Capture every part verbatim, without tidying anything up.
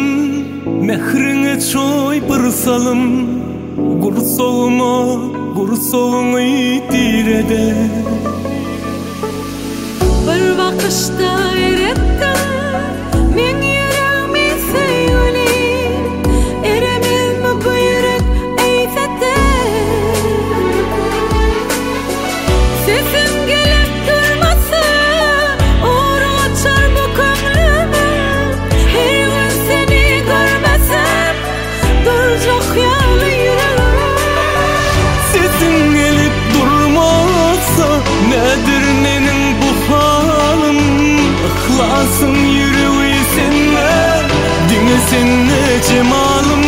mehriňe çoý bir salym, gursoğuma gursoğuňy direde. Bir bakışta eretdim men yüreğimi söýüli, eremizmi bu yürek eýsete. Sesim gelip durmasa uğru açar bu köňlümi, her gün seni görmesem durjak ýaly yüreğim. Sesim gelip durmasa nedir meniň bu halim, ihlasym yüreği sende, diňe sende cemalym.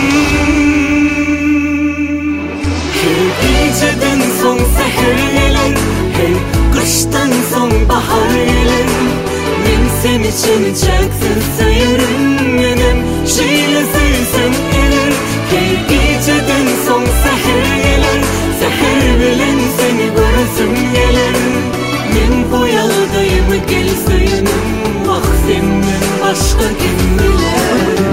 Her geceden soň seher gelir, her kıştan soň bahar gelir. Men sen için çeksiz seýerim, menem şeýle süýsem gelir. Her geceden soň seher gelir, seher bilen seni görsüm gelir. Men bu ýagdaýymy gelseýinim, ah senden başga kim biler.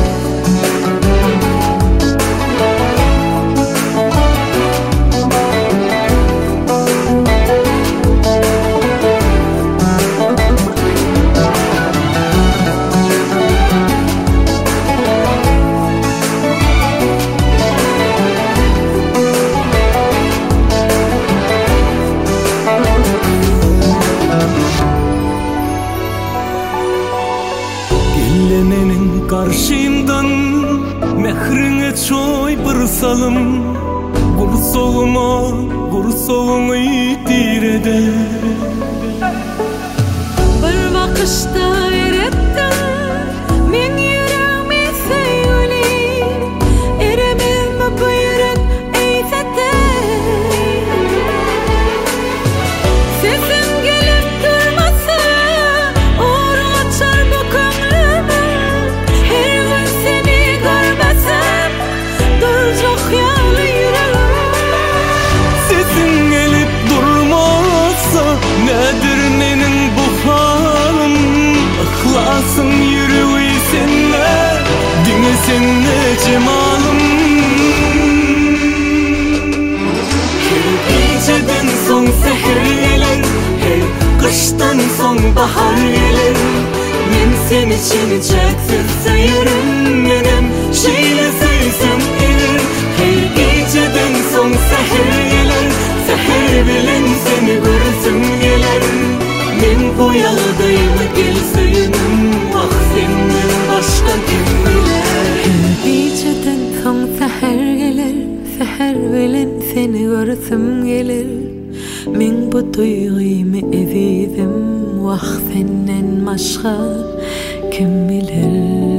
Meniň karşymdan mehriňe çoý bir salym, gursoğuma gursoğuňy direde. Bir bakışta eretdim men yüreğimi söýüli, eremizmi bu yürek eýsete. Sesim gelip durmasa uğru açar bu köňlümi, her gün seni görmesem durjak ýaly yüreğim. Sesim gelip durmasa nedir meniň bu halim, ihlasym yüreği sende, diňe sende cemalym. Her geceden soň seher gelir, her kıştan soň bahar gelir. Men sen için çeksiz seýerim, menem şeýle süýsem gelir. Her geceden soň seher gelir, seher bilen seni görsüm gelir. Men bu ýagdaýymy gelseýinim, ah senden başga kim biler. Geceden soň seher gelir, seher bilen seni görsüm gelir. Men bu duýgymy ezizim, wah senden başga kim biler.